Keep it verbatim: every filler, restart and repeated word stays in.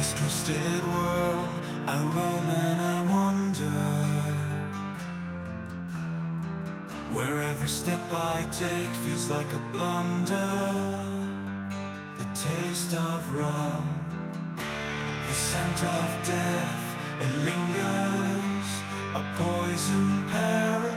this twisted world, I roam and I wander, where every step I take feels like a blunder. The taste of rum, the scent of death, it lingers, a poison paradise.